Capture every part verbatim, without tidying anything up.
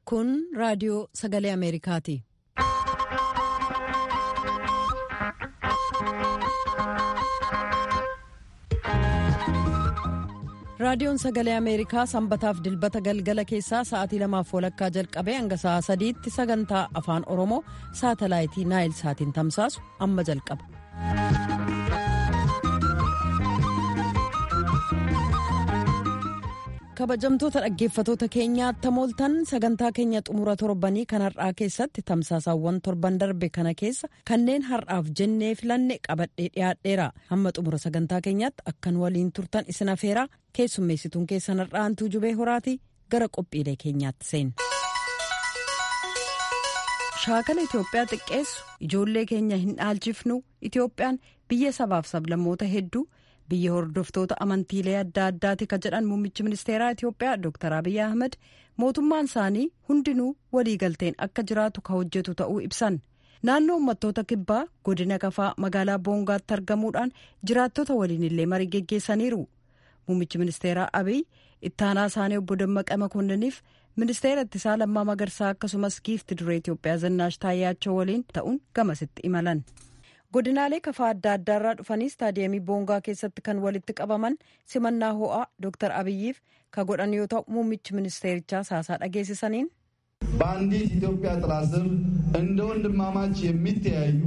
Kun raadiyoo Sagalee Ameerikaati. Raadiyoon Sagalee Ameerikaa sanbataaf dilbata galgala keessaa sa'aatii lamaaf walakkaa jalqabee hanga sa'aa sadiitti sagantaa afaan Oromoo saatalaayitii Naayil Saatiin tamsaasu amma jalqaba. Kabajamtoota dhaggeeffatoota keenyaa tamooltan sagantaa keenya xumura torbanii kan har'aa keessatti tamsaasaawwan torban darbe kana keessa kanneen har'aaf jennee filanne qabadhee dhiyaadheera. Hamma xumura sagantaa keenyaatti akkan waliin turtan isin afeeraa keessummeessituun keessan har'aan Tuujubee Horaatii gara qophiilee keenyaatti seenna. Shaakala Itoophiyaa xiqqeessu ijoollee keenya hin dhaalchifnu. Itoophiyaan biyya sabaaf sablammoota hedduu. Biyya hordoftoota amantiilee adda addaati kan jedhan muummichi ministeeraa Itoophiyaa Dr. Abiy Ahmed mootummaan isaanii hundinuu waliigalteen akka jiraatu ka hojjetu ta'uu ibsan. Naannoo uummattoota kibbaa godina Kafaa magaalaa Boongaatti argamuudhaan jiraattota waliin illee marii geggeessaniiru. Muummichi ministeeraa Abiy ittaanaa isaanii obbo Dammaqa Makonniniif ministeera ittisaa Lammaa Magarsaa akkasumas giifti duree Itoophiyaa Zannaash Taayyaachoo waliin ta'uun gamasitti imalan. Godinaalee Kafaa adda addaarraa dhufanii istaadiyeemii Boongaa keessatti kan walitti qabaman simannaa ho'aa Dr. Abiyyiif ka godhan yoo ta'u muummichi ministeerichaa haasaa dhageessisaniin በአንዲት ኢትዮጵያ ጥላ ስር እንደ ወንድማማች የሚተያዩ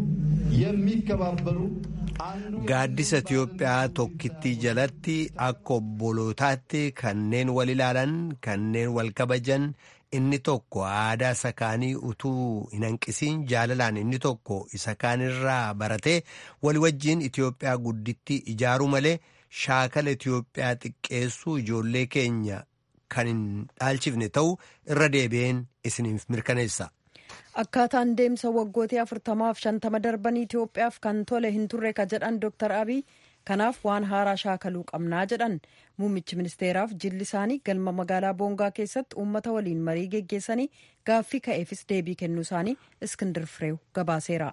የሚከባበሩ gaaddisa Itoophiyaa tokkittii jalatti akka obbolootaatti kanneen wal ilaalan kanneen wal kabajan. Inni tokko aadaa isa kaanii utuu hin hanqisiin jaalalaan inni tokko isa kaanirraa baratee walii wajjiin Itoophiyaa guddittii ijaaruu malee shaakala Itoophiyaa xiqqeessuu ijoollee keenya kan hin dhaalchifne ta'uu irra deebi'een isiniif mirkaneessa. Akkaataan deemsa waggootii afurtamaaf shantama darbanii Itoophiyaaf kan tole hin turre ka jedhan Dr. Abiy kanaaf waan haaraa shaakaluu qabnaa jedhan. Muummichi ministeeraaf jilli isaanii galma magaalaa Boongaa keessatti uummata waliin marii geggeessanii gaaffii ka'eefis deebii kennuu isaanii Iskindir Fireew gabaaseera.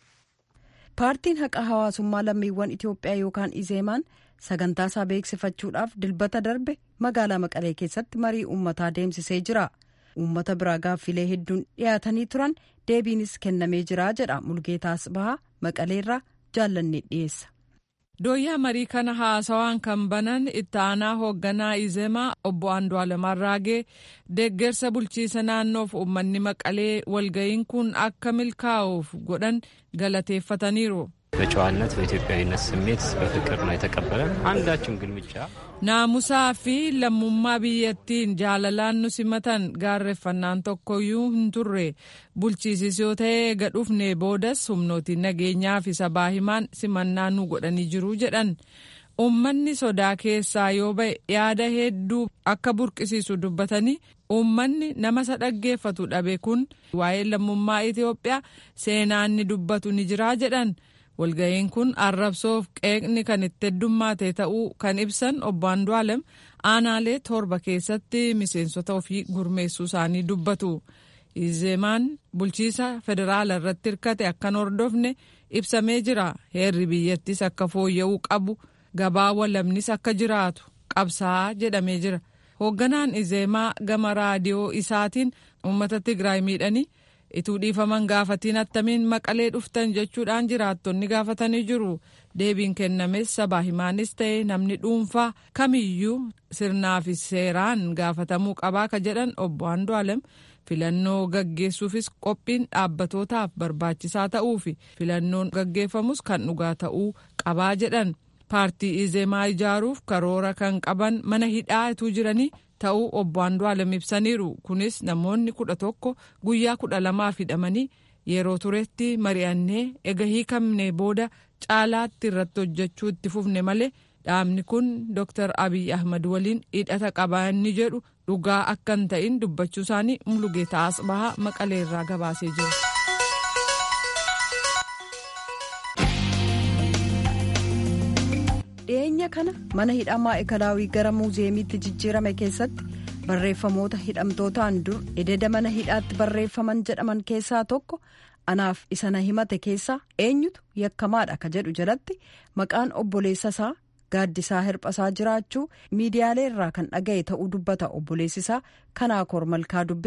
Paartiin haqa hawaasummaa lammiiwwan Itoophiyaa yookaan Izeemaan sagantaa isaa beeksifachuudhaaf dilbata darbe magaalaa Maqalee keessatti marii uummataa deemsisee jira. Uummata biraa gaaffilee hedduun dhiyaatanii turan deebiinis kennamee jira jedha Mulgeetaa Asbahaa Maqaleerraa jaallannee dhiyeessa. Dooyyaa marii kana haasawaan kan banan itti aanaa hoogganaa Izeemaa obbo Andu'aalem Arraagee deeggarsa bulchiisa naannoof uummanni Maqalee walga'iin kun akka milkaa'uuf godhan galateeffataniiru. በጨዋነት በኢትዮጵያዊነት ስሜት በፍቅር ነው የተቀበለን አንዳችን ግን ብቻ naamusaa fi lammummaa biyyattiin jaalalaan nu simatan gaarreeffannaan tokkoyyuu hin turre bulchiisis yoo ta'e gadhufne boodas humnootiin nageenyaa fi sabaa himaan simannaa nu godhanii jiru jedhan. Uummanni sodaa keessaa yoo ba'e yaada hedduu akka burqisiisu dubbatanii uummanni nama isa dhaggeeffatu dhabe kun waa'ee lammummaa Itoophiyaa seenaan ni dubbatu ni jira jedhan. Walga'iin kun arrabsoof qeeqni kan itti heddummaate ta'uu kan ibsan obbo Andu'aalem aanaalee torba keessatti miseensota ofii gurmeessuu isaanii dubbatu. Izeemaan bulchiisa federaala irratti hirkate akkan hordofne ibsamee jira. Heerri biyyattis akka fooyya'uu qabu gabaa walabnis akka jiraatu qabsaa jedhamee jira. Hoogganaan Izeemaa gama raadiyoo isaatiin uummata Tigraay miidhanii ituu dhiifaman gaafatiin attamiin Maqalee dhuftan jechuudhaan jiraattonni gaafatanii jiru. Deebiin kennames sabaa himaanis ta'e namni dhuunfaa kamiyyuu sirnaa fi seeraan gaafatamuu qabaa ka jedhan obbo Andu'aalem filannoo gaggeessuufis qophiin dhaabbatootaaf barbaachisaa ta'uu fi filannoon gaggeeffamus kan dhugaa ta'uu qabaa jedhan. Paartii Izeemaa ijaaruuf karoora kan qaban mana hidhaa ituu jiranii ta'uu obbo Andu'aalem ibsaniiru. Kunis namoonni kudha tokko guyyaa kudha lamaaf hidhamanii yeroo turetti mari'annee ega hiikamne booda caalaatti irratti hojjechuu itti fufne malee dhaabni kun Dr. Abiy Ahmed waliin hidhata qabaa inni jedhu dhugaa akka hin ta'in dubbachuu isaanii Mulugeetaa Asbahaa Maqaleerraa gabaasee jiru. Dhiyeenya kana mana hidhaa Maa'ikalaawii gara muuzeemiitti jijjiirame keessatti barreeffamoota hidhamtootaan dur ededa mana hidhaatti barreeffaman jedhaman keessaa tokko anaaf isa na himate keessaa eenyutu yakkamaadha ka jedhu jalatti maqaan obboleessa isaa gaaddisaa hirphasaa jiraachuu miidiyaalee irraa kan dhaga'e ta'uu dubbata obboleessisaa kanaa kormalkaa dubbise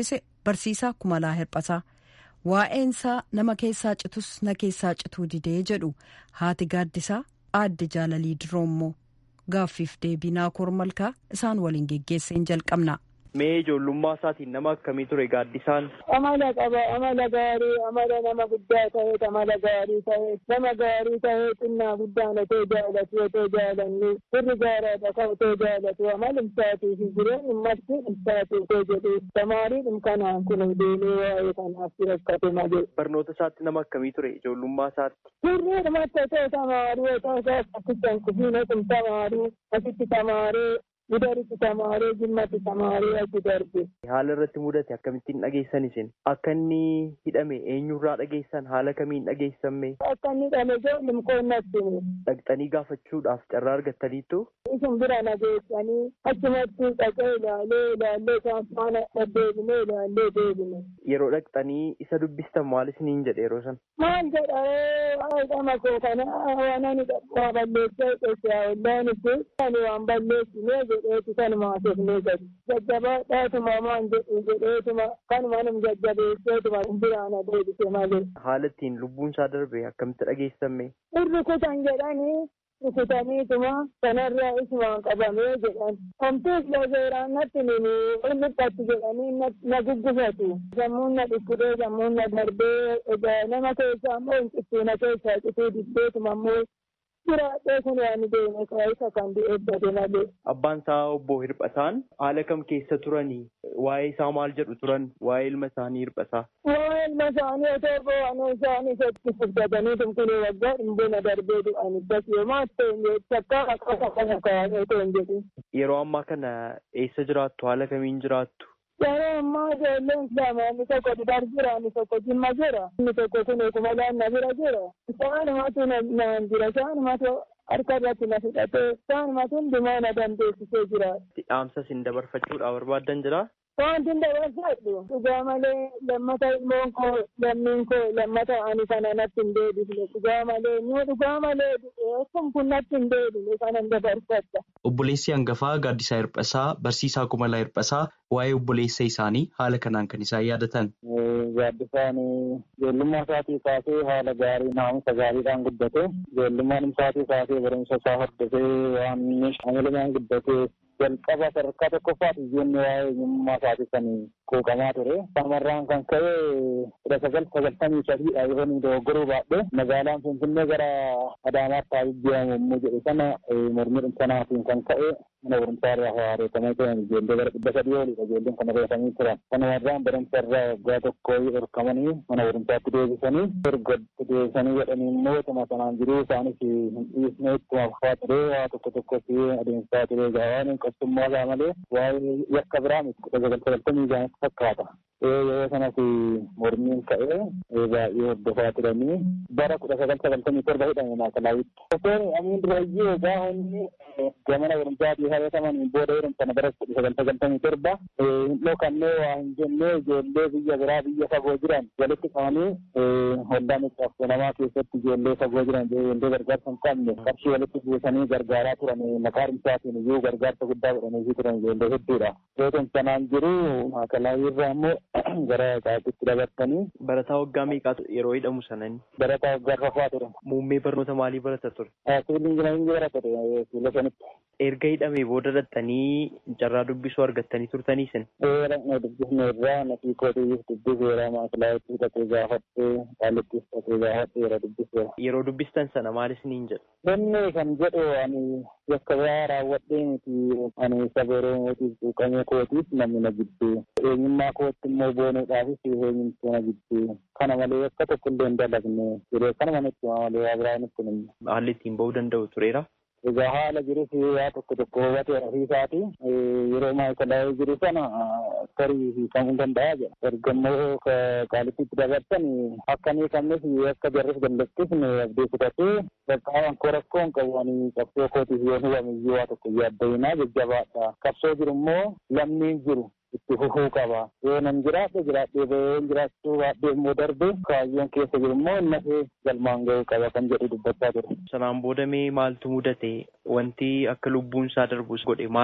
barsiisaa Kumalaa Hirphasaa. Waa'eensaa nama keessaa citus na keessaa cituu didee jedhu haati gaaddisaa aadde Jaalalii Diroommoo. Gaaffiif deebii Naakoor Malkaa isaan waliin geggeesseen jalqabna. Mee ijoollummaa isaatiin nama akkamii ture gaaddisaan? Amala qaba, amala gaarii, amala nama guddaa ta'e, amala gaarii ta'e, nama gaarii ta'e, xinnaa guddaan otoo jaalatu, otoo jaalannu, firri gaaraadha kan otoo jaalatu, amala imsaatii fi jireenya ummatti imsaatii otoo jedhu, tamaariin kanaan kun deemee waa'ee kanaaf rakkate malee. Barnoota isaatti nama akkamii ture ijoollummaa isaatti? Firri dhumatti otoo tamaarii, otoo isaas akkasitti kufiin otum tamaarii, asitti tamaaree, Gudaritti tamaaree jimmatti tamaaree achi darbe. Haala irratti mudate akkamittiin dhageessan isin? Akka inni hidhame eenyurraa dhageessan? Haala kamiin dhageessamme? Akka inni hidhame ijoollum koonnatti. Dhaqxanii gaafachuudhaaf carraa argattaniittu? Isin bira nageessanii achumatti dhaqee ilaalee ilaallee isaan faana deddeebinee ilaallee deebine. Yeroo dhaqxanii isa dubbistan maal isiniin jedhe yeroo san? Maal jedha hidhama koo kana waan ani waa balleessaa keessaa wallaan itti ani waan balleessinee jedheetu kanuma asofnee gadi. Jajjabaadhaatuma maan jedhu jedheetuma kanuma num jajjabeesseetuma biraan adeebise malee. Haala ittiin lubbuun isaa darbe akkamitti dhageessamme? Irri kutan jedhanii rukutaniituma kanarraa isumaan qabamee jedhan. Homtuus lazeeraan natti nini ilmiqqatti jedhanii na guggufatu. Sammuun na dhukkudee sammuun na darbee nama keessaa ammoo hinqittuu na keessaa cituu diddeetuma ammoo jiraatee kun waan deeme isa kan eebbate malee. Abbaan isaa obbo Hirphataan haala kam keessa turanii? Waa'ee isaa maal jedhu turan? Waa'ee ilma isaanii Hirphasaa? Waa'ee ilma isaanii otoo bo'anuu isaanii isatti furdatanii tumkunee waggaa dhimbona darbee du'an ibdas yoomaa ta'e takkaa akka kana kaa'anii otoo hin jedhin. Yeroo ammaa kana eessa jiraattu? Haala kamiin jiraattu? Yeroo ammaa ijoolleen islaamaa inni tokko Dudar jira, inni tokko Jimma jira, inni tokko kun Kumalaan na bira jira. Isaanumatu naan jira, isaanumatu harka irratti na fudhatee, isaanumatu hundumaa na dandeessisee jira. Dhaamsa isin dabarfachuudhaaf barbaaddan jira? Wanti dabarfadhu dhugaa malee lammata ilmoon koo lammiin koo lammata ani kana natti hin deebifne dhugaa malee nu dhugaa malee akkam kun natti hin deebifne kanan dabarfadha. Obboleessi hangafaa Gaaddisaa Hirphasaa barsiisaa Kumalaa Hirphasaa waa'ee obboleessa isaanii haala kanaan kan isaan yaadatan. Gaaddisaan ijoollummaa isaatii kaasee haala gaarii naamusa gaariidhaan guddate ijoollummaan isaatii kaasee barumsa isaa hordofee waan amalumaan guddate jalqaba sadarkaa tokkoffaati ijoollee waa'ee eenyummaa isaatii kan quuqamaa ture. Shamarraan kan ka'e kudha sagal sagaltamii sadiidha yeroo inni dogoggoruu baadhee magaalaan Finfinnee gara Adaamaatti haa jijjiiramu yommuu jedhe sana mormii sanaatiin kan ka'e mana barumsaa irraa haareeffamee turan ijoollee gara dhibba sadii oliidha ijoolleen kana reeffamanii turan. Kanumarraan barumsa irraa waggaa tokko horkamanii mana barumsaatti deebisanii erga deebisanii jedhanii immoo tuma sanaan jiruu isaanis hin dhiisne ittuma fufaa ture waa tokko tokkotti adeemsaa ture gaawaan qoftummaa isaa malee waa'ee yakka biraa miti kudha sagal sagaltamii jaanitti fakkaata. Yeroo sanas mormiin ka'ee baay'ee hordofaa turanii bara kudha sagal sagaltamii torba hidhame Maakalawitti. Osoo amiin durayyuu egaa hundi gamana barumsaatii hayyataman booda jedhamtana bara kudha sagal sagaltamii torba hin dhokannee waa hin jennee ijoollee biyya biraa biyya fagoo jiran walitti qabanii hollaa miidhaaf namaa keessatti ijoollee fagoo jiran ijoollee gargaarsa hin qabne qarshii walitti buusanii gargaaraa turan maqaa barumsaatiin iyyuu gargaarsa guddaa godhanii turan ijoollee hedduudha. Yoo sanaan jiru Maakalawii irraa immoo gara qaatitti dabartanii. Barataa waggaa meeqaatu yeroo hidhamu sanani? Barataa waggaa rafaa ture. Muummee barnoota maalii barata ture? Siviilii injinaringii barata ture fuula sanitti. Erga hidhamee booda dhattanii carraa dubbisuu argattanii turtanii sin? Ee dhaqnee dubbisne irraa natii kootiif dubbiseera Maakalawitti hidhatee gaafattee qaalittis hidhatee gaafattee yeroo dubbiseera. Yeroo dubbistan sana maal isiniin jedhu? Inni kan jedhu ani yakka biraa raawwadhee miti ani saba Oromootiif quuqamee kootiif namni na jibbee eenyummaa kootti immoo boonuudhaafis eenyummaa na jibbee kana malee akka tokko illee hin dalagne yeroo kanuma nutti malee waa biraa nutti hin. Haalli ittiin ba'uu danda'u tureera? Egaa haala jirus waa tokko tokko hubatee rafiisaati yeroo Maakalawii jiru sana tarii hiikamuu danda'a jedha. Ergammoo qaalittiitti dabarsan akkanii kamnis akka jarris gallattis abdii kutatee qaqqaaban koo rakkoo hin qabu ani qabsoo kootiif yoo hubamiyyuu waa tokko yaaddainaa jajjabaadha. Qabsoo jiru immoo lammiin jiru itti fufuu qaba. Yoo nan jiraadhe jiraadhee bahee jiraachuu baadhee immoo darbee kaayyoon keessa jiru immoo innafee galmaan ga'uu qaba kan jedhu dubbachaa ture. Sanaan booda mee maaltu mudate? Wanti akka lubbuun isaa darbus godhe maali?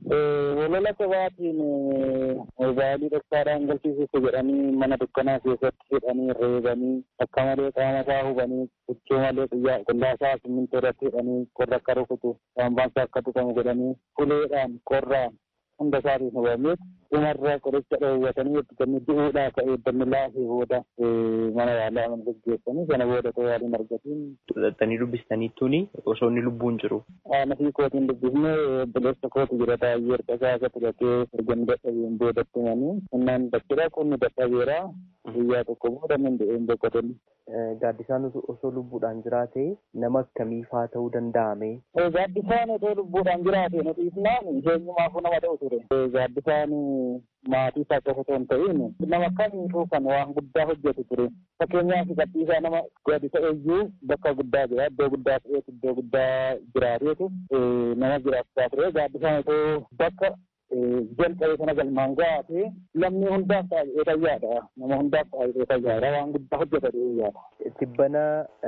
Walola qabaatiin mobaayilii dhoksaadhaan galchiisuuf jedhanii mana dukkanaa keessatti hidhanii reebanii akka malee qaama isaa hubanii huccuu malee guyyaa qullaasaa simmintoo irratti hidhanii qorra akka rukutu saambaansaa akka tuqamu godhanii uleedhaan qorraan hunda isaatiin hubameet dhumarraa qoricha dhoowwatanii itti kenni du'uudhaa ka'ee dammilaa fi booda mana yaalaa aman gaggeessanii sana booda ta'uu yaaliin argatiin. Xaxxanii dubbistaniittuuni osoo inni lubbuun jiru. Nafii kootiin dubbisne obboleessa kooti jira taa'ee erga isaa akka tulatee ergan dadhabeen boodatti manii innaan dattira qonni dadhabeera guyyaa tokko booda min du'een boqotan. Gaaddisaan osoo lubbuudhaan jiraate nama akkamii faa ta'uu danda'ame? Gaaddisaan osoo lubbuudhaan jiraate nuti ifnaan eenyumaafuu nama ta'u ture. Gaaddisaan maatii isaa qofa osoo hin ta'in nama kamiifuu kan waan guddaa hojjetu ture. Fakkeenyaaf gadhiisaa nama gaaddisa eeyyuu bakka guddaa jira iddoo guddaa ta'eetu iddoo guddaa jiraateetu nama jiraachisaa ture. Gaaddisaan osoo bakka jalqabee sana galmaan gaate lammii hundaaf taa'ee fayyaadha. Nama hundaaf taa'ee fayyaadha. Waan guddaa hojjeta yaada. Tibbana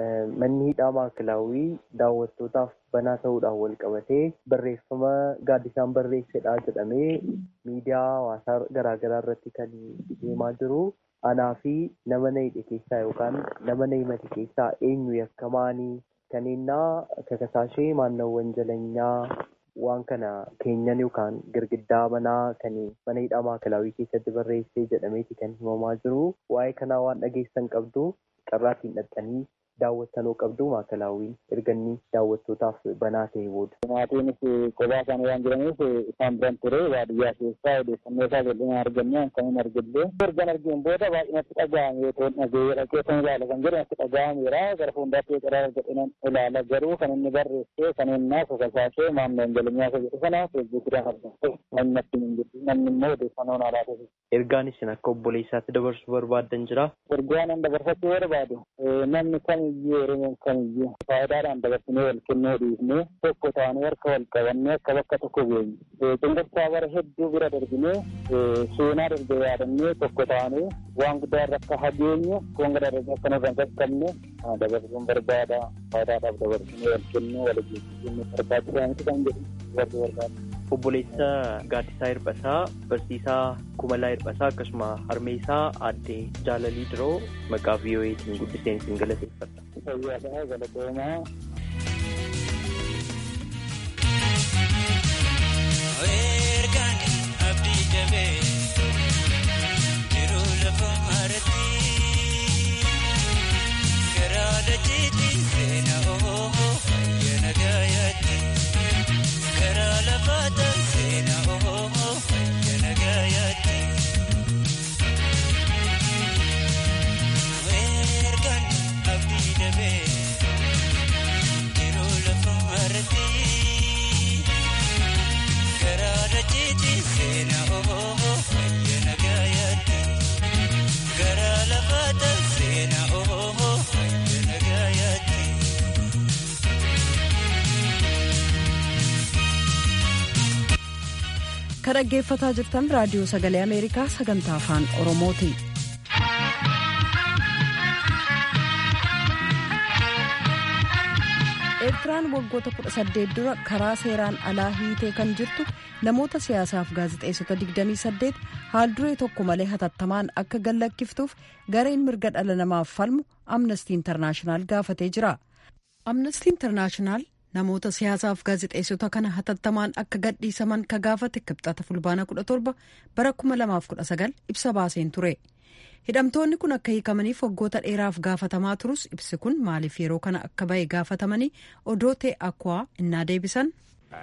manni hidhaa maakilaawii daawwattootaaf banaa ta'uudhaan wal qabatee barreeffama gaaddisaan barreessedha jedhamee miidiyaa hawaasaa garaagaraa irratti kan deemaa jiru. Anaa fi nama na hidhe keessaa yookaan nama na himate keessaa eenyu yakkamaanii kaneennaa kakasaashee maannawwan jalanyaa waan kana keenyan yookaan girgiddaa manaa kan mana hidhaa maakilaawii keessatti barreessee jedhameeti kan himamaa jiru. Waa'ee kanaa waan dhageessan qabdu carraatiin dhaxxanii daawwattanoo qabdu maakalaawiin erganni daawwattootaaf banaa ta'e booda. Maatiinis kophaa isaanii waan jiraniif isaan biran ture baadiyyaa keessaa odeeffannoo isaa bal'inaan argannee akkamiin argillee ergan argeen booda baay'inatti dhaga'ame toon dhagee dhaqee kan ilaala kan jedhu natti dhaga'ameera gara fuuldaatti qaraa argadhinan ilaala garuu kan inni barreessee kan innaa kakasaashee maamleen jalinyaa isa jedhu sana feesbuukidhaan argamte namatti hin jirtu namni immoo odeeffannoo naalaa ta'e. Ergaan isin akka obboleessaatti dabarsuu barbaaddan jira? Ergaan an dabarsachuu barbaadu namni kan iyyuu oromoon kamiyyuu faayidaadhaan dabarsinee wal kennuu dhiifnee tokko taanee harka wal qabannee akka bakka tokko geenye cunqursaa bara hedduu bira darbinee seenaa darbe yaadannee tokko taanee waan guddaa irra akka hageenyu waan guddaa irra akka nurra hin qaqqabne dabarsuun barbaada faayidaadhaaf dabarsinee wal kennuu wal geessisuu barbaachisaa miti kan jedhu dabarsuu barbaada. Obboleessa Gaaddisaa Hirphasaa, Barsiisaa Kumalaa Hirphasaa akkasuma harmee isaa aadde Jaalalii Diroo maqaa V O Atiin guddiseen isin galateeffadha. Fayyaadhaa galatoomaa. Ergaan abdii jabee jiruu lafa maratti garaa dacheetiin seenaa oohoo fayyana gaayaatti. Karaa lafaataan seenaa oohoo fayyana gaayaatti. Ergaan abdii dabee jiruu lafa maratti karaa dacheetiin seenaa oohoo fayyana gaayaatti. Karaa lafaataan seenaa oohoo fayyana gaayaatti. Kan dhaggeeffataa jirtan raadiyoo sagalee Ameerikaa sagantaa afaan Oromooti. Eertiraan waggoota kudha saddeet dura karaa seeraan alaa hiitee kan jirtu namoota siyaasaaf gaazexeessota digdamii saddeet haal duree tokko malee hatattamaan akka gallakkiftuuf gareen mirga dhala namaaf falmu Amnesty International gaafatee jira. Amnesty International namoota siyaasaaf gaazexeessota kana hatattamaan akka gadhiisaman ka gaafate kibxata fulbaana kudha torba bara kuma lamaaf kudha sagal ibsa baaseen ture. Hidhamtoonni kun akka hiikamaniif waggoota dheeraaf gaafatamaa turus ibsi kun maaliif yeroo kana akka bahe gaafatamanii odoo ta'e akkoo innaa deebisan.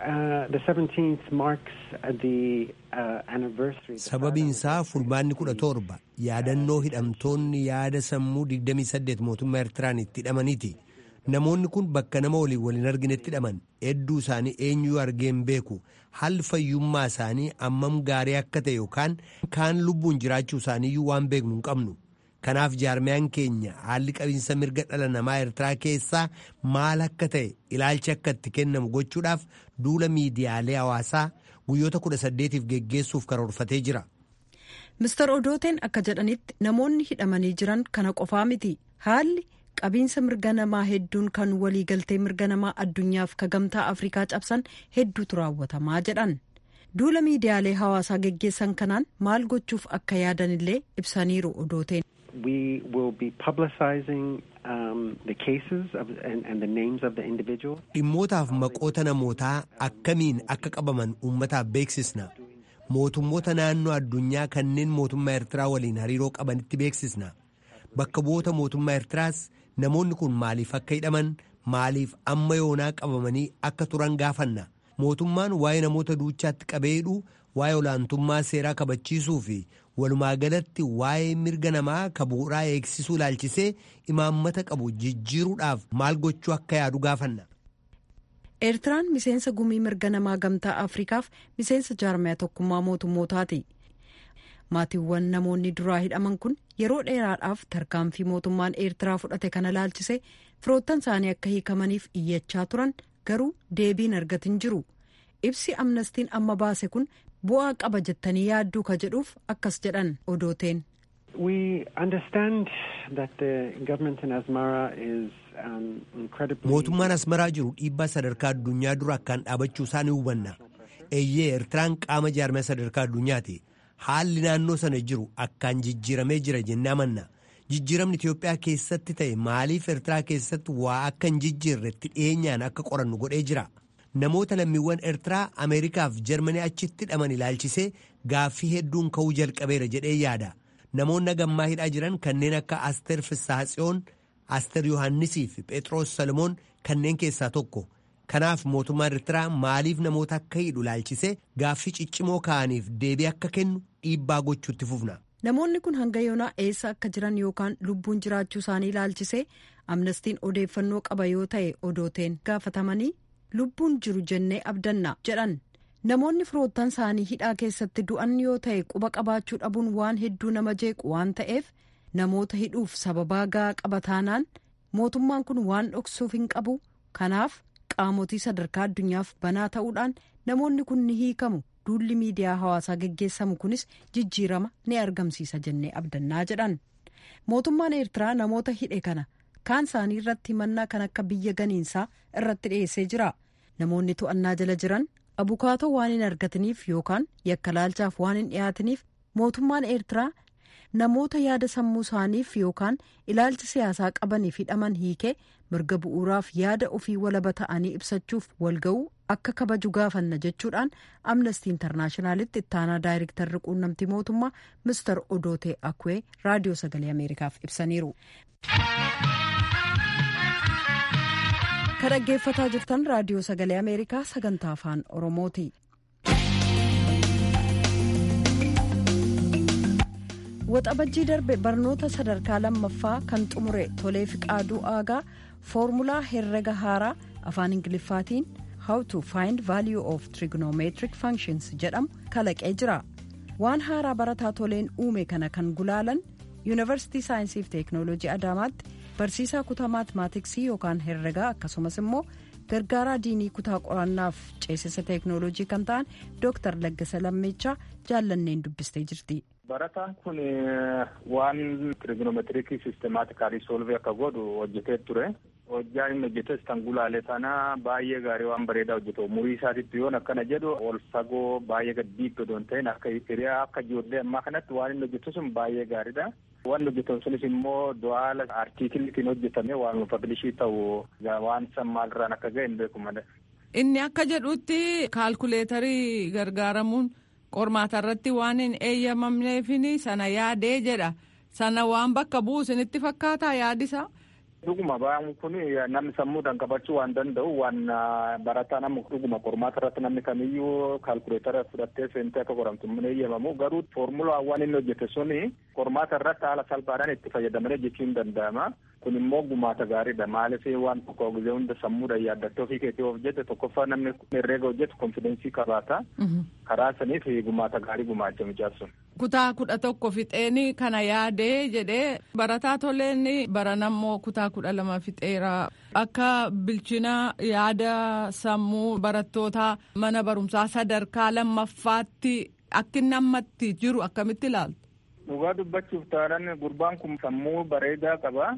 Sababiinsaa fulbaanni kudha torba yaadannoo hidhamtoonni yaada sammuu digdamii saddeet mootummaa Eertiraan itti hidhamaniiti. Namoonni kun bakka nama waliin waliin arginetti hidhaman hedduu isaanii eenyuu argeen beeku haalli fayyummaa isaanii ammam gaarii akka ta'e yookaan kaan lubbuun jiraachuu isaaniiyyuu waan beeknu hin qabnu. Kanaaf jaarmiyaan keenya haalli qabiinsa mirga dhala namaa Eertiraa keessaa maal akka ta'e ilaalchi akka itti kennamu gochuudhaaf duula miidiyaalee hawaasaa guyyoota kudha saddeetiif geggeessuuf karoorfatee jira. Mister Odooteen akka jedhanitti namoonni hidhamanii jiran kana qofaa miti. Haalli qabiinsa mirga namaa hedduun kan waliigaltee mirga namaa addunyaaf ka gamtaa Afrikaa cabsan hedduutu raawwatamaa jedhan. duula miidiyaalee hawaasaa geggeessan kanaan maal gochuuf akka yaadanillee ibsaniiru Odooteen. We will be publicizing um, the cases of, and, and the names of the individuals. Dhimmootaaf maqoota namootaa akkamiin akka qabaman uummataaf beeksisna. Mootummoota naannoo addunyaa kanneen mootummaa Eertiraa waliin hariiroo qabanitti beeksisna. Bakka bu'oota mootummaa Eertiraas namoonni kun maaliif akka hidhaman, maaliif amma yoonaa qabamanii akka turan gaafanna. Mootummaan waa'ee namoota duuchaatti qabeedhu, waa'ee olaantummaa seeraa kabachiisuu fi walumaa galatti waa'ee mirga namaa kabuuraa eegsisuu ilaalchisee imaammata qabu jijjiiruudhaaf maal gochuu akka yaadu gaafanna. Eertiraan miseensa gumii mirga namaa gamtaa Afrikaaf miseensa jaarmiyaa tokkummaa mootummootaati. Maatiiwwan namoonni duraa hidhaman kun yeroo dheeraadhaaf tarkaanfii mootummaan Eertiraa fudhate kana ilaalchisee firoottan isaanii akka hiikamaniif iyyachaa turan garuu deebiin argatin jiru. Ibsi amnestiin amma baase kun bu'aa qaba jettanii yaadduu ka jedhuuf akkas jedhan Odooteen. We understand that the government in Asmara is um, incredibly... Mootummaan Asmaraa jiru dhiibbaa sadarkaa addunyaa dura akkaan dhaabachuu isaa ni hubanna. Eeyyee Eertiraan qaama jaarmiyaa sadarkaa addunyaati. Haalli naannoo sana jiru akkaan jijjiiramee jira jennee amanna. Jijjiiramni Itoophiyaa keessatti ta'e maaliif Eertiraa keessatti waa akka hin jijjiirretti dhiyeenyaan akka qorannu godhee jira. Namoota lammiiwwan Eertiraa Ameerikaaf Jarmanii achitti hidhaman ilaalchisee gaaffii hedduun ka'uu jalqabeera jedhee yaada. Namoonni gammaa hidhaa jiran kanneen akka Asteer Fissaatsiyoon, Asteer Yohaannisii fi Phexros Salomoon kanneen keessaa tokko. Kanaaf mootummaan Eertiraa maaliif namoota akka hidhu ilaalchisee gaaffii ciccimoo ka'aniif deebii akka kennu dhiibbaa gochuutti fufna. Namoonni kun hanga yoonaa eessa akka jiran yookaan lubbuun jiraachuu isaanii ilaalchisee amnestiin odeeffannoo qaba yoo ta'e Odooteen gaafatamanii lubbuun jiru jennee abdanna jedhan. Namoonni firoottan isaanii hidhaa keessatti du'an yoo ta'e quba qabaachuu dhabuun waan hedduu nama jeequ waan ta'eef namoota hidhuuf sababaa gahaa qaba taanaan mootummaan kun waan dhoksuuf hin qabu. Kanaaf qaamotii sadarkaa addunyaaf banaa ta'uudhaan namoonni kun ni hiikamu. Duulli miidiyaa hawaasaa geggeessamu kunis jijjiirama ni argamsiisa jennee abdannaa jedhan. Mootummaan Eertiraa namoota hidhe kana kaan isaanii irratti himannaa kan akka biyya ganiinsaa irratti dhiyeessee jira. Namoonni to'annaa jala jiran abukaatoo waan hin argataniif yookaan yakka laalchaaf waan hin dhiyaataniif mootummaan Eertiraa namoota yaada sammuu isaaniif yookaan ilaalcha siyaasaa qabaniif hidhaman hiikee mirga bu'uuraaf yaada ofii walaba ta'anii ibsachuuf walga'uu akka kabaju gaafanna jechuudhaan amnestii intarnaashinaalitti ittaanaa daayirektarri quunnamtii mootummaa mister Odootee Akwee raadiyoo sagalee Ameerikaaf ibsaniiru. Kan dhaggeeffataa jirtan raadiyoo sagalee Ameerikaa sagantaa afaan Oromooti. Waxabajjii darbe barnoota sadarkaa lammaffaa kan xumure Tolee Fiqaaduu Aagaa foormulaa herrega haaraa afaan Ingiliffaatiin How to find value of trigonometric functions jedhamu kalaqee jira. Waan haaraa barataa Toleen uume kana kan gulaalan Yuunivarsiitii Saayinsii fi Teeknooloojii Adaamaatti barsiisaa kutaa maatimaatiksii yookaan herregaa akkasumas immoo gargaaraa diinii kutaa qorannaaf ceesisa teeknooloojii kan ta'an Dooktar Laggasa Lammeechaa jaallanneen dubbistee jirti. Barataan kun waan trigonometirikii sistemaatikaalii soolvii akka godhu hojjetee ture. Hojjaan inni hojjetes kan gulaale sana baay'ee gaarii waan bareedaa hojjetu. Umurii isaatitti yoon akkana jedhu ol fagoo baay'ee gadi odoon ta'in akka hiriyaa akka ijoollee ammaa kanatti waan inni hojjetu sun baay'ee gaariidha. Waan hojjetan sunis immoo du'aala artiikiliitiin hojjetame waan pablishii ta'u waan san maalirraan akka ga'e hin beeku malee. Inni akka jedhutti kaalkuleetarii gargaaramuun qormaata irratti waan hin eeyyamamneefini sana yaadee jedha. Sana waan bakka bu'u isinitti fakkaataa yaadisa? Dhuguma baay'een kun namni sammuudhaan qabachuu waan danda'u waan barataa nama dhuguma qormaata irratti namni kamiyyuu kaalkuleetara fudhattee seentee akka qoramtu hin eeyyamamu. Garuu foormulaa waan inni hojjete suni qormaata irratti haala salphaadhaan itti fayyadamanii jechuun danda'ama. Kun immoo gumaata gaariidha. Maaliif waan tokko gizee hunda sammuudhaan yaaddattee ofii keetii hojjete tokkoffaa namni herreega hojjetu konfidensii qabaata. Karaa saniif gumaata gaarii gumaacha mijaarsun. Kutaa kudha tokko fixeeni kana yaadee jedhee barataa Toleen baranammoo kutaa kudha lama fixeera. Akka bilchina yaada sammuu barattoota mana barumsaa sadarkaa lammaffaatti akka inni ammatti jiru akkamitti ilaaltu? Dhugaa dubbachuuf taanaan gurbaan kun sammuu bareedaa qaba.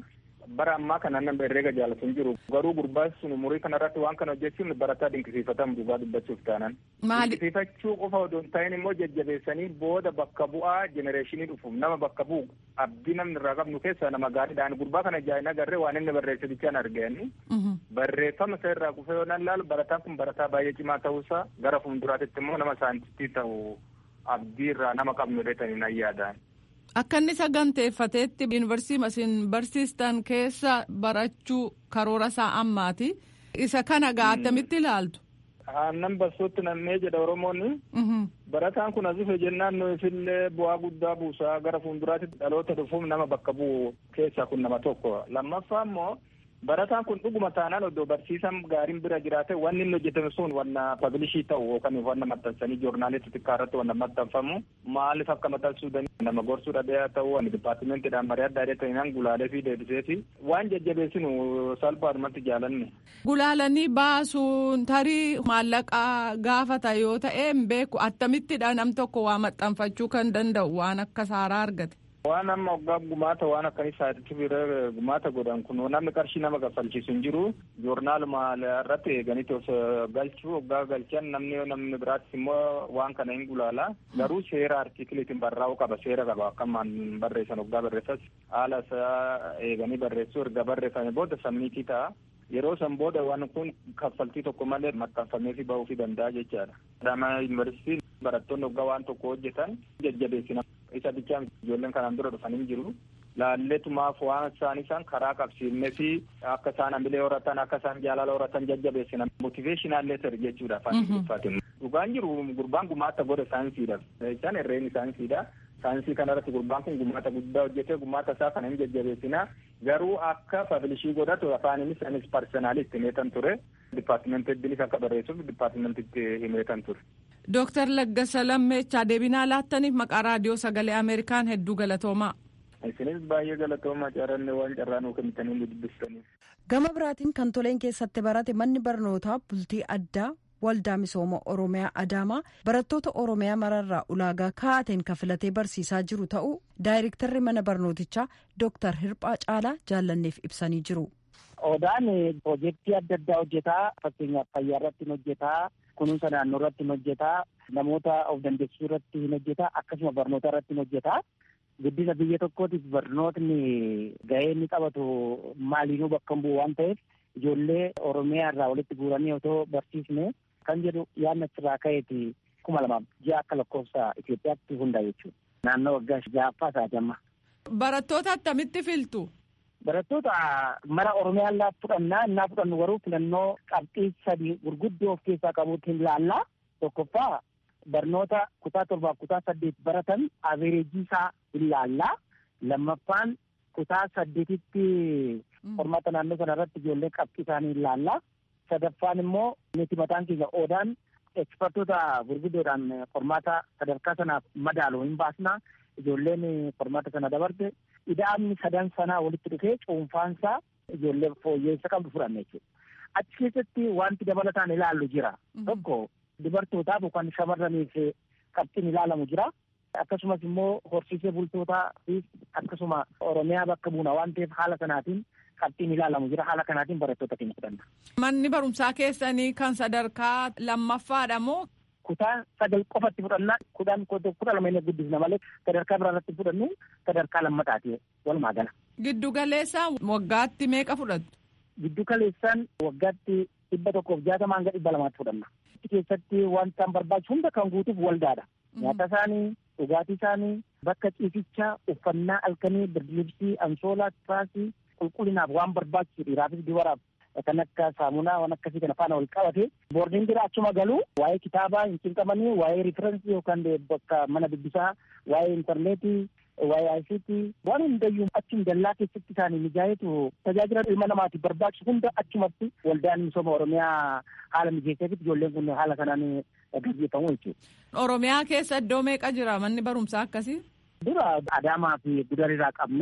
bara ammaa kana nama herreega jaalatu hin jiru. Garuu gurbaan sun umurii kanarratti waan kana hojjechuun barataa dinqisiifatamu dhugaa dubbachuuf taanan. Maali? Dinqisiifachuu qofa odoo hin ta'in immoo jajjabeessanii booda bakka bu'aa jenereeshinii dhufuuf nama bakka bu'u abdii namni irraa qabnu keessaa nama gaariidhaan gurbaa kana jaa'ina agarree waan inni barreesse bichaan arganii. Barreeffama isa irraa kufee yoo nan laalu barataan kun barataa baay'ee cimaa ta'uusaa gara fuulduraatti immoo nama saayintistii ta'u abdii irraa nama qabnu dheetanii nan yaadaan. Akka inni saganteeffateetti yuunivarsiitii isin barsiistan keessa barachuu karoora isaa ammaati. Isa kana gaa attamitti ilaaltu? Aannan barsootti nammee jedha Oromoonni. Barataan kun as dhufe jennaan nuufillee bu'aa guddaa buusaa gara fuulduraatti dhaloota dhufuuf nama bakka bu'u keessaa kun nama tokko. Lammaffaa immoo barataan kun dhuguma taanaan oddoo barsiisan gaariin bira jiraate wanni inni hojjetame sun wanna pabilishii ta'u yookaan wanna maxxansanii joornaalii xixiqqaa irratti wanna maxxanfamu maaliif akka maxxansuu danda'u nama gorsuu dhabee ta'u wanni dipaartimeentiidhaan marii adda addaa ta'inaan gulaalee fi deebiseeti waan jajjabeessinu salphaadhumatti jaalanne. Gulaalanii baasuun tarii maallaqaa gaafata yoo ta'e hin beeku attamittidha nam tokko waa maxxanfachuu kan danda'u waan akka saaraa argate. Waan amma waggaa gumaata waan akkanii sa'aatii bira gumaata godhan kun namni qarshii nama kaffalchiisu hin jiru joornaaluma irratti eeganitti of galchuu waggaa galchan namni namni biraattis immoo waan kana hin gulaala garuu seera artikiliitiin barraa'uu qaba seera qaba akkamaan barreessan waggaa barreessas haala isaa eeganii barreessuu erga barreeffame booda sammiitii ta'a. Yeroo san booda waan kun kaffaltii tokko malee maxxanfamee fi ba'uu fi danda'a jechaadha. Adama yuunivarsiitiin barattoonni waggaa waan tokko hojjetan jajjabeessina. Isa bichaan ijoolleen kanaan dura dhufan hin jiru. Laalleetumaaf waan isaan isaan karaa qabsiifnee fi akka isaan hamilee horatan akka isaan jaalala horatan jajjabeessina. Motiveeshinaal leetar jechuudha afaan Ingiliffaatiin. Dhugaan jiru gurbaan gumaata godha saayinsiidha. Isaan herreen saayinsiidha. Saayinsii kanarratti gurbaan kun gumaata guddaa hojjetee gumaata isaa kana hin jajjabeessina. Garuu akka pabilishii godhatu afaaninis anis parsenaali itti himeetan ture. Dipaartimentii akka barreessuuf dipaartimentiitti himeetan ture. Dooktar Laggasa Lammeechaa deebinaa laattaniif maqaa raadiyoo sagalee Ameerikaan hedduu galatoomaa. Isinis baay'ee galatoomaa carranne waan carraa nuu kennitanii nu dubbistaniif. Gama biraatiin kan toleen keessatti barate manni barnootaa bultii addaa waldaa misooma Oromiyaa Adaamaa barattoota Oromiyaa mararraa ulaagaa kaa'ateen kafilatee barsiisaa jiru ta'uu daayirektarri mana barnootichaa Dooktar Hirphaa Caalaa jaallanneef ibsanii jiru. Odaan piroojeektii adda addaa hojjetaa fakkeenyaaf fayyaa irratti hin hojjetaa kunuunsa naannoo irratti hin hojjetaa namoota of dandeessisuu irratti hin hojjetaa akkasuma barnoota irratti hin hojjetaa guddina biyya tokkootiif barnootni gahee inni qabatu maaliinuu bakka bu'u waan ta'eef ijoollee Oromiyaa irraa walitti guuranii otoo barsiisne kan jedhu yaadni achirraa ka'eeti kuma lamaaf ji'a akka lakkoofsa Itoophiyaatti hundaa jechuudha. Naannoo waggaa ja'affaa isaa jamma. Barattoota attamitti filtu? Barattoota mara Oromiyaa laa fudhannaa innaa fudhannu garuu filannoo qabxii sadii gurguddoo of keessaa qabuutti hin laallaa. Tokkoffaa barnoota kutaa torbaaf kutaa saddeet baratan averejii isaa hin laallaa. Lammaffaan kutaa saddeetitti qormaata naannoo sana irratti ijoollee qabxii isaanii hin laallaa. Sadaffaan immoo nuti mataan keenya Odaan ekspertoota gurguddoodhaan qormaata sadarkaa sanaaf madaalu hin baasnaa. Ijoolleen qormaata sana dabarte ida'amni sadan sanaa walitti dhufee cuunfaansaa ijoollee fooyyeessa qabdu fudhanne jechuudha. Achi keessatti wanti dabalataan ilaallu jira. Tokko dubartootaaf yookaan shamarraniif qabxiin ilaalamu jira. Akkasumas immoo horsiisee bultootaa fi akkasuma Oromiyaa bakka buuna waan ta'eef haala kanaatiin qabxiin ilaalamu jira. Haala kanaatiin barattoota keenya fudhanna. Manni barumsaa keessanii kan sadarkaa lammaffaadha moo? Kutaa sagal qofatti fudhannaa kudhan kudha lama inni guddisna malee sadarkaa biraa irratti fudhannu sadarkaa lammataati walumaa gala. Giddu galeessaan waggaatti meeqa fudhattu? Giddu galeessaan waggaatti dhibba tokkoof jaatama hanga dhibba lamaatti fudhanna. Keessatti wanta barbaachisu hunda kan guutuuf waldaadha. Nyaata isaanii, dhugaatii isaanii, bakka ciisichaa, uffannaa halkanii, birdilibsii, ansoolaa, tiraasii, qulqullinaaf waan barbaachisu dhiiraafis dubaraaf kan akka saamunaa waan akkasii kana faana wal qabate boordiin bira achuma galu waa'ee kitaabaa hin cinqamanii waa'ee riferensii yookaan bakka mana dubbisaa waa'ee intarneetii waa'ee aayisiitii waan hundayyuu achuma dallaa keessatti isaanii mijaayetu tajaajila ilma namaatiif barbaachisu hunda achumatti waldaan misooma Oromiyaa haala mijeesseefitti ijoolleen kun haala kanaan gaggeeffamu jechuudha. Oromiyaa keessa iddoo meeqa jira manni barumsaa akkasii? Dura Adaamaa fi Gudariirraa qabna.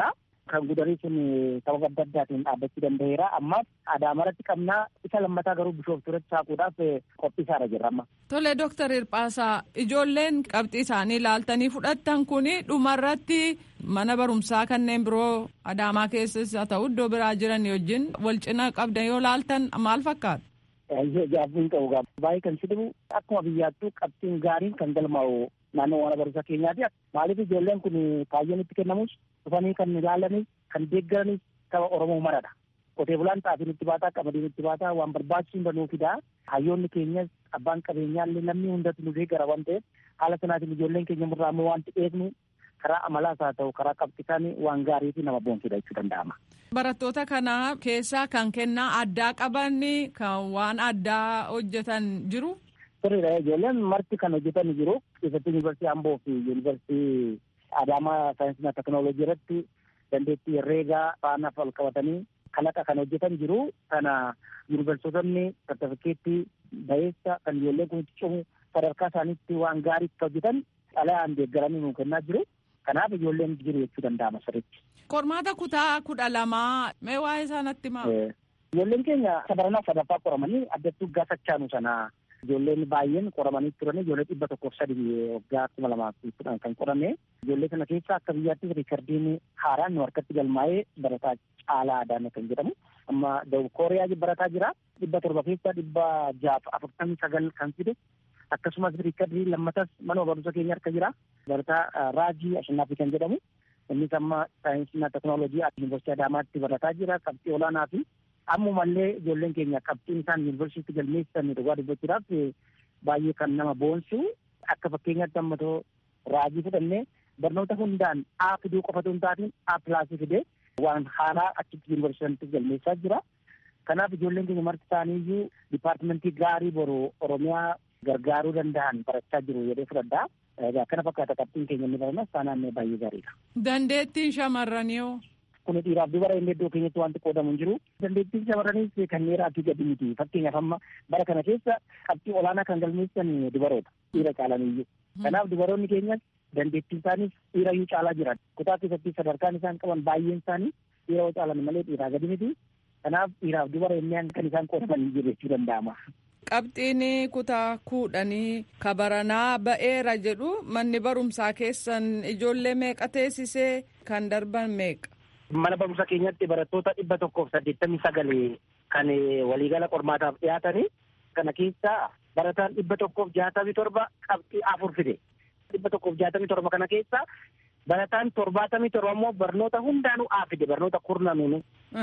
kan gudarii sun sababa adda addaatiin dhaabbachuu danda'eera. Ammaas Adaamarratti qabnaa isa lammataa garuu Bishooftuuratti saaquudhaaf qophiisaarra jirra amma. Tole Dooktar Hirphaasaa, ijoolleen qabxii isaanii ilaaltanii fudhattan kuni dhumarratti mana barumsaa kanneen biroo Adaamaa keessas haa ta'u iddoo biraa jiran wajjin wal cina qabdan yoo laaltan maal fakkaata? Gaaffiin qabu gaafa baay'ee kan sidibu akkuma biyyaattuu qabxiin gaariin kan galmaa'u naannoo mana barumsaa keenyaati. Maaliif ijoolleen kun kaayyoon itti kennamus dhufanii kan ilaalanis kan deeggaranis saba Oromoo maradha. Qotee bulaan xaafiin itti baataa qamadiin itti baataa waan barbaachisu hundinuu fidaa. Hayyoonni keenyas abbaan qabeenyaallee namni hundatu nu deeggara waan ta'eef haala sanaatiin ijoolleen keenya murraa ammoo wanti eegnu karaa amalaas haa ta'u karaa qabxiisaan waan gaarii fi nama boonsudha jechuu danda'ama. Barattoota kana keessaa kan kennaa addaa qaban kan waan addaa hojjetan jiru. Sirriidha, ijoolleen marti kan hojjetan jiru. Keessattuu yuunivarsiitii Amboo fi yuunivarsiitii Adaamaa saayinsii teknooloojii irratti dandeettii herreegaa faana wal qabatanii kalaqa kan hojjetan jiru. Kana yuunivarsiitonni sartifikeettii bayeessa kan ijoolleen kun cimu sadarkaa isaaniitti waan gaarii hojjetan xalayaan deeggaranii nuu kennaa jiru. Kanaaf ijoolleen jiru jechuu danda'ama sirriitti. Qormaata kutaa kudha lamaa mee waa'ee isaanitti maa? Ijoolleen keenya sadarkaa sadaffaa qoramanii addattuu gaafachaanu sana ijoolleen baay'een qoramanii turan ijoollee dhibba tokkoof sadii waggaa kuma lamaa fi kudhan kan qorame ijoollee kana keessa akka biyyaattis riikardiin haaraan nu harkatti galmaa'ee barataa Caalaa Adaanaa kan jedhamu amma Dawud Kooriyaa barataa jira dhibba torba keessa dhibba jaaf afurtamii sagal kan fide akkasumas riikardii lammatas mana barumsa keenya harka jira barataa Raajii Ashannaafi kan jedhamu innis amma saayinsii teknooloojii yuunivarsiitii Adaamaatti barataa jira qabxii olaanaa fi ammumallee ijoolleen keenya qabxiin isaan yuunivarsiitii galmeessan dhugaa dubbachuudhaaf baay'ee kan nama boonsu akka fakkeenyaatti ammatoo Raajii fudhannee barnoota hundaan A fiduu qofatu hin taatiin A pilaasii fidee waan haaraa achitti yuunivarsiitii galmeessaa jira. Kanaaf ijoolleen keenya marti isaaniiyyuu dipaartimentii gaarii boru Oromiyaa gargaaruu danda'an barachaa jiru jedhee fudhadhaa. Egaa kana fakkaata qabxiin keenya inni baranas taanaannee baay'ee gaariidha. Dandeettiin shamarranii hoo? Kun dhiiraaf dubara inni iddoo keenyatti wanti qoodamu hin jiru. Dandeettiin shamarraniis kan dhiiraa fi gadi miti. Fakkeenyaaf amma bara kana keessa qabxii olaanaa kan galmeessan dubaroota dhiira caalaniyyuu. Kanaaf dubaroonni keenyas dandeettiin isaaniis dhiirayyuu caalaa jiran. Kutaa keessatti sadarkaan isaan qaban baay'een isaanii dhiira yoo caalan malee dhiiraa gadi miti. Kanaaf dhiiraaf dubara inni kan isaan qoodaman hin jiru jechuu danda'ama. Qabxiin kutaa kudhanii kabaranaa ba'eera jedhu manni barumsaa keessan ijoollee meeqa teessisee kan darban meeqa? Mana barumsa keenyatti barattoota dhibba tokkoof saddeettamii sagalee kan waliigala qormaataaf dhiyaatanii kana keessa barataan dhibba tokkoof jaatamii torba qabxii afur fide. Dhibba tokkoof jaatamii torba kana keessa barataan torbaatamii torba immoo barnoota hundaanuu A fide barnoota kurnanuunu.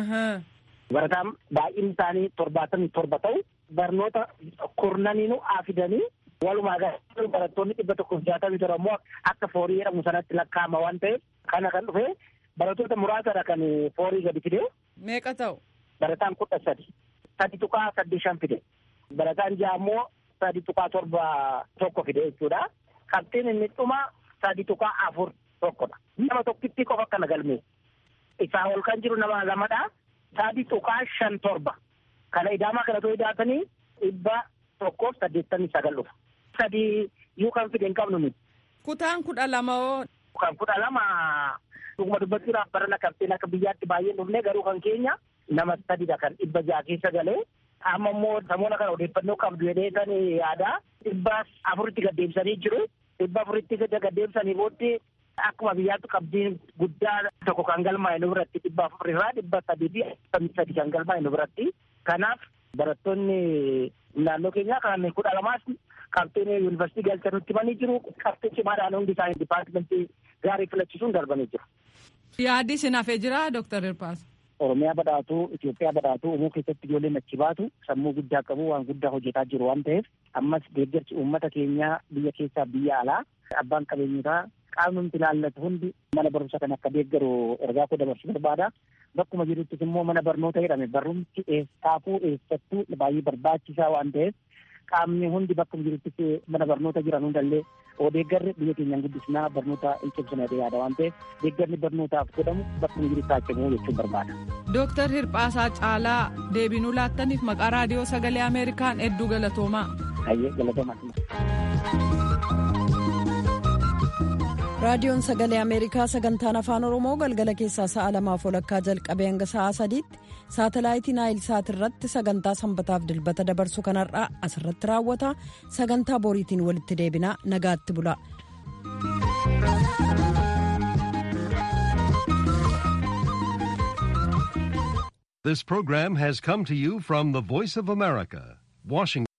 Barataan baay'inni isaanii torbaatamii torba ta'u barnoota kurnaniinu A fidanii walumaa galatti barattoonni dhibba tokkoof jaatamii torba immoo akka foorii jedhamu sanatti lakkaa'ama waan ta'eef kana kan dhufe barattoota muraasadha kan foorii gadi fide. Meeqa ta'u? Barataan kudha sadi. Sadi tuqaa sadii shan fide. Barataan ja'a immoo sadi tuqaa torba tokko fide jechuudha. Qabxiin inni dhuma sadi tuqaa afur tokkodha. Nama tokkitti qofa kana galmee. Isaa ol kan jiru nama lamadha. Sadi tuqaa shan torba. Kana idaamaa kana too idaatanii dhibba tokkoof saddeettamii sagal dhufa. Sadii yuu kan fide hin qabnu nuti. Kutaan kudha lama hoo? Kan kudha lama dhuguma dubbachuudhaaf barana qabxiin akka biyyaatti baay'een dhufne garuu kan keenya nama sadidha kan dhibba ja'a keessa galee. Amma immoo samoona kana odeeffannoo qabdu jedhee kan yaada dhibba afuritti gaddeebisanii jiru. Dhibba afuritti gaddeebisanii booddee akkuma biyyaatti qabxiin guddaa tokko kan galmaa'e nu biratti dhibba afurirraa dhibba sadii fi afurtamii sadi kan galmaa'e nu biratti. Kanaaf barattoonni naannoo keenyaa kan kudha lamaas qabxiin yuunivarsiitii galchanutti himanii jiru. Qabxii cimaadhaan hundi isaanii dipaartimentii gaarii filachisuun darbanii jiru. Yaaddi isin hafee jira Dooktar Hirphaas? Oromiyaa badhaatuu, Itoophiyaa badhaatuu uumuu keessatti ijoolleen achi baatu sammuu guddaa qabu waan guddaa hojjetaa jiru waan ta'eef ammas deeggarsi uummata keenyaa biyya keessaa biyya alaa abbaan qabeenyotaa qaamni nuti ilaallatu hundi mana barumsa kan akka deeggaru ergaa koo dabarsuu barbaada. Bakkuma jiruttis immoo mana barnoota jedhame barumsi eessaafuu eessattuu baay'ee barbaachisaa waan ta'eef qaamni hundi bakkuma jiruttis mana barnoota jiran hundallee oo deeggarri biyya keenyaan guddisnaa barnoota hin cimsine yaada waan ta'eef deeggarri barnootaaf godhamu bakkuma jirutti haa cimu jechuun barbaada. Dooktar Hirphaasaa Caalaa deebinuu laattaniif maqaa raadiyoo sagalee Ameerikaan hedduu galatoomaa. Ayyee galatoomaa. raadiyoon sagalee ameerikaa sagantaan afaan oromoo galgala keessaa sa'a lamaaf walakkaa jalqabee hanga sa'a sadiitti saatalaayitii naayil saat irratti sagantaa sanbataaf dilbata dabarsu kanarraa asirratti raawwata. Sagantaa boriitiin walitti deebinaa nagaatti bula. This program has come to you from the Voice of America, Washington.